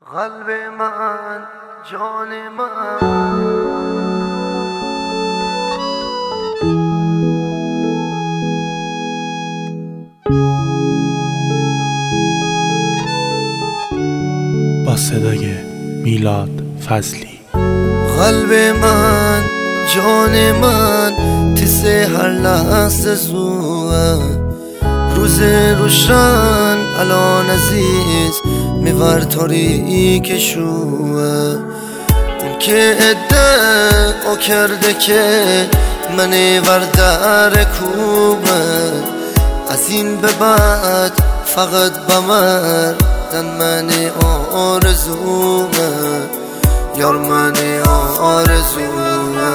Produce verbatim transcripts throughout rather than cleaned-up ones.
قلب من جان من با صدای میلاد فضلی. قلب من جان من تسه هر لحظه زوه روز روشن الان عزیز میور تاریک شوه اون که ادعا کرده که من وردر کوبه از این به بعد فقط بمر دن من آرزومه یار من آرزومه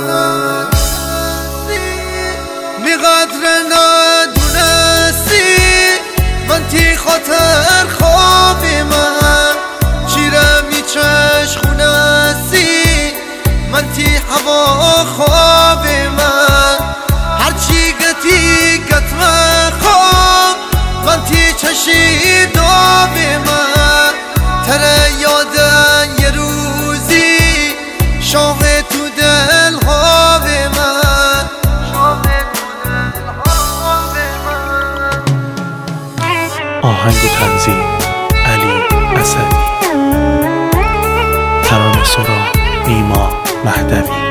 میقدر ندونستی من تی خاطر خوابی من چیرم ی چشخونستی من تی هوا خوابی من هرچی گتی گت من خواب من تی چشی دابی من تره یادن یه روزی شاه تو دل خوابی من آهنگ تنظیم علی اسدی، ترانه سرا نیما مهدوی.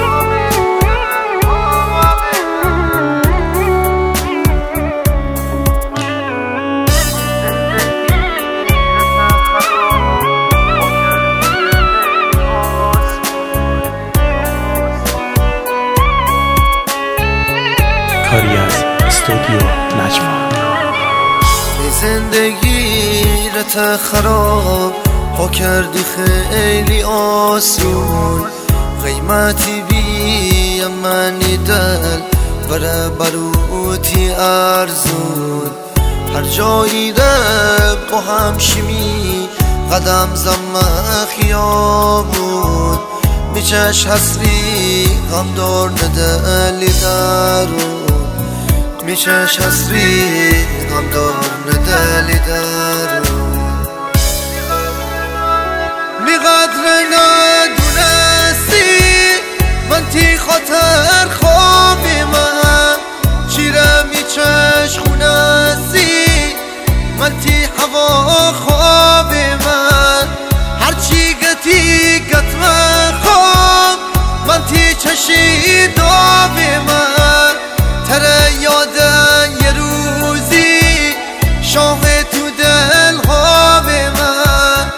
کاری از استودیو نجوا. زندگی رت خراب ها کردی خیلی آسون قیمتی بی امنی دل بره بروتی ارزون هر جایی ره با هم شیمی قدم زمه خیابون میچش حسری غم دار ندلی درون میچش حسری غم دار ندلی درون میقدر ندونستی من تی خاطر خوابی من چیرم ی چشخونستی من تی هوا خوابی من هرچی گتی گت من خواب من تی چشی دابی من تره یادن یه روزی شاه تو دل خوابی من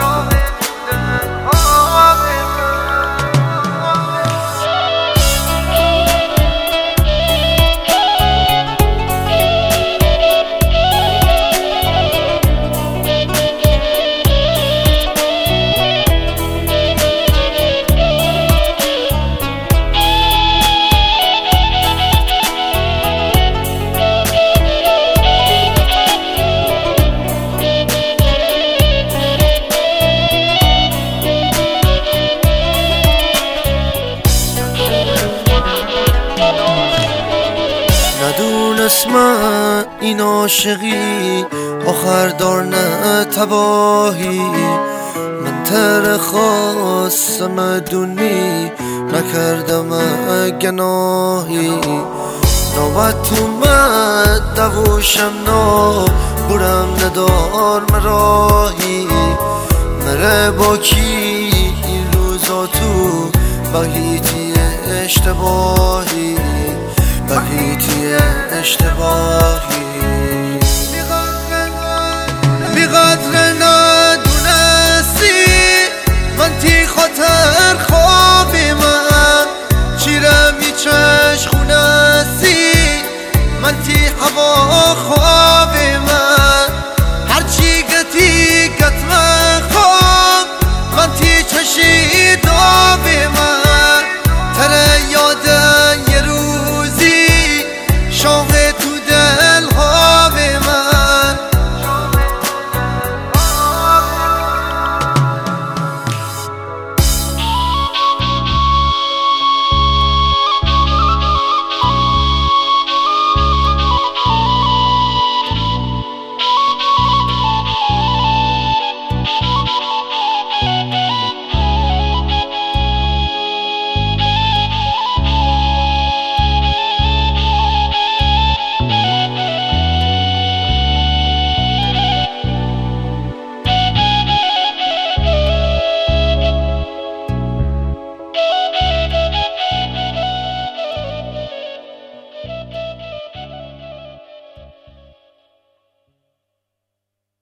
ندونست من این عاشقی آخر دار نه تباهی من تر خواستم دونی نکردم گناهی نوبت اومد دوشم نا برم ندار مراهی مره با کی این روزا تو بقیتی اشتباهی بقیتی اشتباهی